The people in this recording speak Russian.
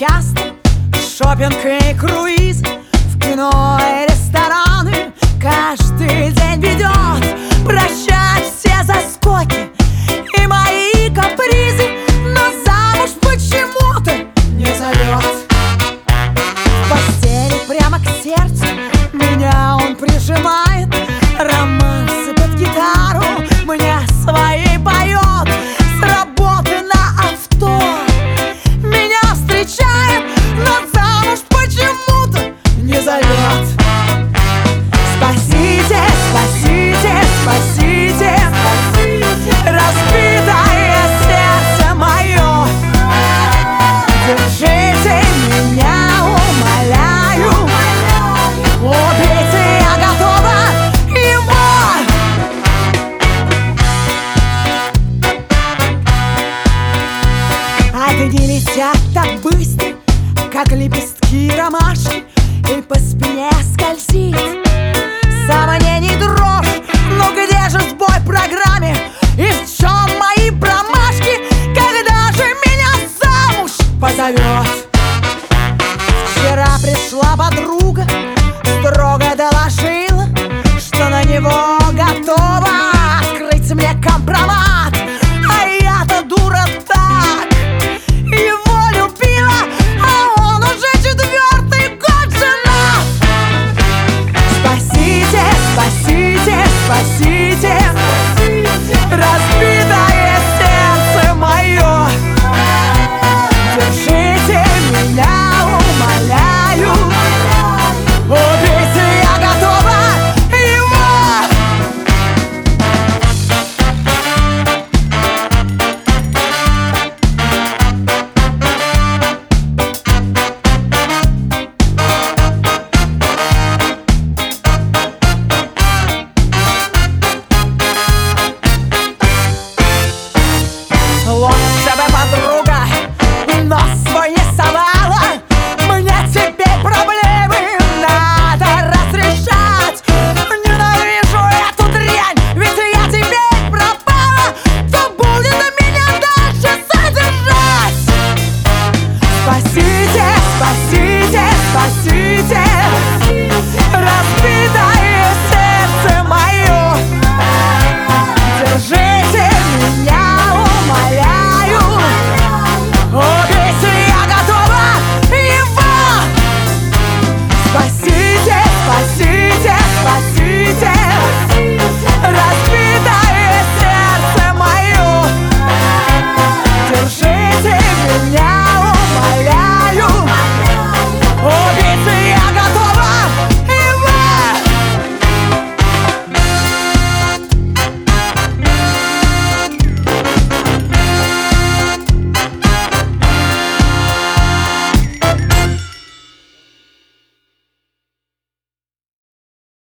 часто шопинг и круиз, в кино и рестораны каждый день ведет. Прощать все заскоки и мои капризы, но замуж почему-то не зовет. В постели прямо к сердцу меня он прижимает, романсы под гитару мне свои поет. С работы на авто меня встречает, но замуж почему-то не зовет. Спасите, спасите, спасите, разбитое сердце мое. Держите меня, умоляю, убить я готова его. А дни летят так быстро, как лепестки ромашки, и по спине скользит